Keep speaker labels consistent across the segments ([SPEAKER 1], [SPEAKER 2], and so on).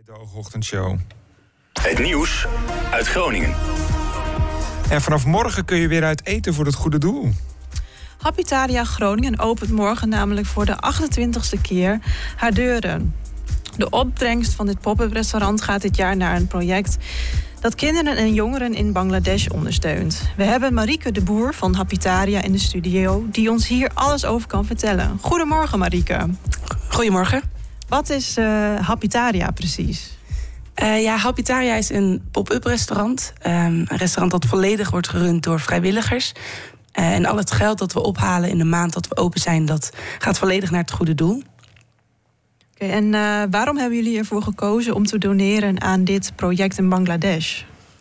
[SPEAKER 1] De Hoogochtendshow.
[SPEAKER 2] Het nieuws uit Groningen.
[SPEAKER 1] En vanaf morgen kun je weer uit eten voor het goede doel.
[SPEAKER 3] Happitaria Groningen opent morgen namelijk voor de 28e keer haar deuren. De opbrengst van dit pop-up restaurant gaat dit jaar naar een project dat kinderen en jongeren in Bangladesh ondersteunt. We hebben Marieke de Boer van Happitaria in de studio, die ons hier alles over kan vertellen. Goedemorgen, Marieke.
[SPEAKER 4] Goedemorgen.
[SPEAKER 3] Wat is Happitaria precies?
[SPEAKER 4] Happitaria is een pop-up restaurant. Een restaurant dat volledig wordt gerund door vrijwilligers. En al het geld dat we ophalen in de maand dat we open zijn, dat gaat volledig naar het goede doel.
[SPEAKER 3] Okay, en waarom hebben jullie ervoor gekozen om te doneren aan dit project in Bangladesh?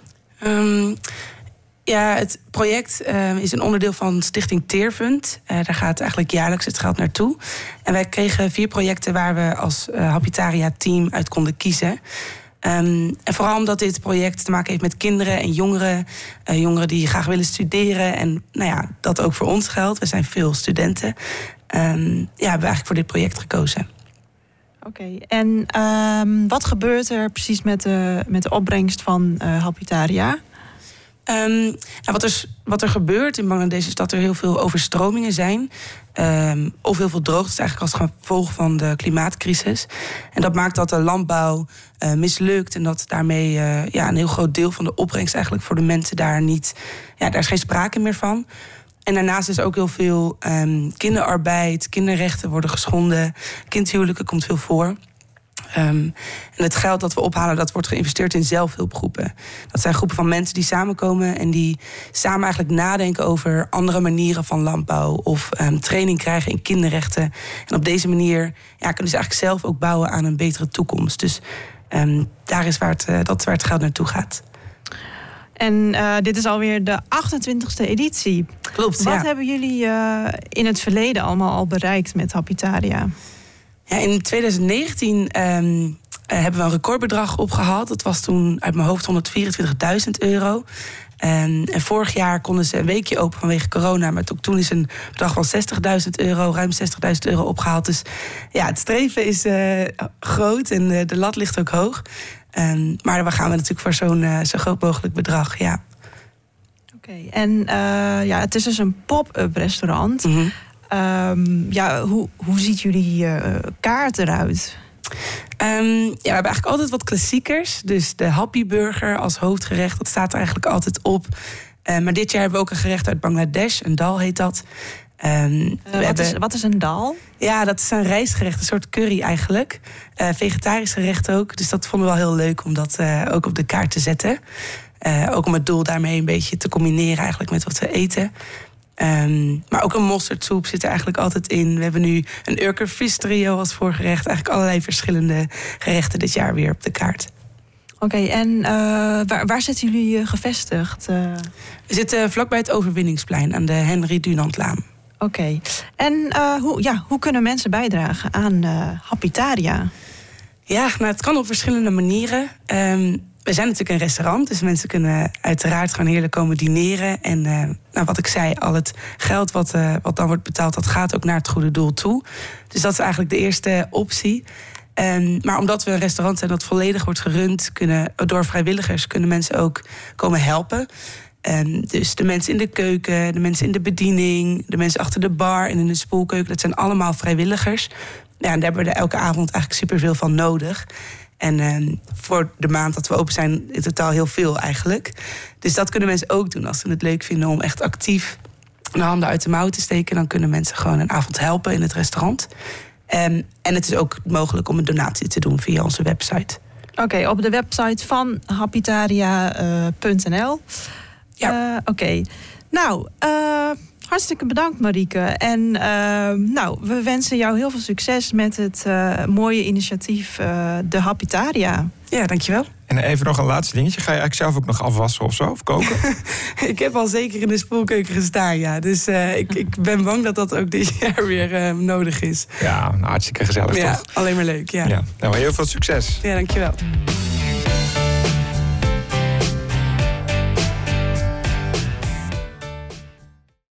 [SPEAKER 4] Het project is een onderdeel van Stichting Teerfund. Daar gaat eigenlijk jaarlijks het geld naartoe. En wij kregen 4 projecten waar we als Happitaria-team uit konden kiezen. En vooral omdat dit project te maken heeft met kinderen en jongeren. Jongeren die graag willen studeren. En dat ook voor ons geldt. We zijn veel studenten. Hebben we eigenlijk voor dit project gekozen.
[SPEAKER 3] Oké, en wat gebeurt er precies met de opbrengst van Happitaria?
[SPEAKER 4] Wat er gebeurt in Bangladesh is dat er heel veel overstromingen zijn. Of heel veel droogtes eigenlijk als gevolg van de klimaatcrisis. En dat maakt dat de landbouw mislukt. En dat daarmee een heel groot deel van de opbrengst eigenlijk voor de mensen daar niet... daar is geen sprake meer van. En daarnaast is ook heel veel kinderarbeid, kinderrechten worden geschonden. Kindhuwelijken komt veel voor. En het geld dat we ophalen, dat wordt geïnvesteerd in zelfhulpgroepen. Dat zijn groepen van mensen die samenkomen en die samen eigenlijk nadenken over andere manieren van landbouw of training krijgen in kinderrechten. En op deze manier kunnen ze eigenlijk zelf ook bouwen aan een betere toekomst. Dus daar is waar het geld naartoe gaat.
[SPEAKER 3] En dit is alweer de 28e editie.
[SPEAKER 4] Klopt,
[SPEAKER 3] Wat hebben jullie in het verleden allemaal al bereikt met Happitaria?
[SPEAKER 4] Ja, in 2019 hebben we een recordbedrag opgehaald. Dat was toen uit mijn hoofd €124.000. En vorig jaar konden ze een weekje open vanwege corona. Maar ook toen is een bedrag van €60.000, ruim €60.000 opgehaald. Dus het streven is groot en de lat ligt ook hoog. Maar we gaan natuurlijk voor zo'n zo groot mogelijk bedrag, ja.
[SPEAKER 3] Oké, en het is dus een pop-up restaurant.
[SPEAKER 4] Mm-hmm.
[SPEAKER 3] Hoe ziet jullie kaart eruit?
[SPEAKER 4] We hebben eigenlijk altijd wat klassiekers. Dus de Happy Burger als hoofdgerecht, dat staat er eigenlijk altijd op. Maar dit jaar hebben we ook een gerecht uit Bangladesh. Een dal heet dat.
[SPEAKER 3] Wat is een dal?
[SPEAKER 4] Ja, dat is een rijstgerecht, een soort curry eigenlijk. Vegetarisch gerecht ook. Dus dat vonden we wel heel leuk om dat ook op de kaart te zetten. Ook om het doel daarmee een beetje te combineren eigenlijk met wat we eten. Maar ook een mosterdsoep zit er eigenlijk altijd in. We hebben nu een Urker vis trio als voorgerecht. Eigenlijk allerlei verschillende gerechten dit jaar weer op de kaart.
[SPEAKER 3] Oké, en waar zitten jullie gevestigd?
[SPEAKER 4] We zitten vlakbij het Overwinningsplein aan de Henry Dunantlaan.
[SPEAKER 3] Oké, en hoe kunnen mensen bijdragen aan Happitaria?
[SPEAKER 4] Ja, het kan op verschillende manieren. We zijn natuurlijk een restaurant, dus mensen kunnen uiteraard gewoon heerlijk komen dineren. En wat ik zei, al het geld wat dan wordt betaald, dat gaat ook naar het goede doel toe. Dus dat is eigenlijk de eerste optie. Maar omdat we een restaurant zijn dat volledig wordt gerund door vrijwilligers, kunnen mensen ook komen helpen. Dus de mensen in de keuken, de mensen in de bediening, de mensen achter de bar en in de spoelkeuken, dat zijn allemaal vrijwilligers. Ja, en daar hebben we er elke avond eigenlijk superveel van nodig. En voor de maand dat we open zijn, in totaal heel veel eigenlijk. Dus dat kunnen mensen ook doen als ze het leuk vinden om echt actief de handen uit de mouw te steken. Dan kunnen mensen gewoon een avond helpen in het restaurant. En het is ook mogelijk om een donatie te doen via onze website.
[SPEAKER 3] Oké, op de website van happitaria.nl.
[SPEAKER 4] Ja.
[SPEAKER 3] Oké. Nou, hartstikke bedankt, Marieke. En we wensen jou heel veel succes met het mooie initiatief de Happitaria.
[SPEAKER 4] Ja, dankjewel.
[SPEAKER 1] En even nog een laatste dingetje. Ga je eigenlijk zelf ook nog afwassen of zo? Of koken?
[SPEAKER 4] Ik heb al zeker in de spoelkeuken gestaan, ja. Dus ik ben bang dat dat ook dit jaar weer nodig is.
[SPEAKER 1] Ja, hartstikke gezellig, toch?
[SPEAKER 4] Ja, alleen maar leuk, ja.
[SPEAKER 1] Nou, heel veel succes.
[SPEAKER 4] Ja, dankjewel.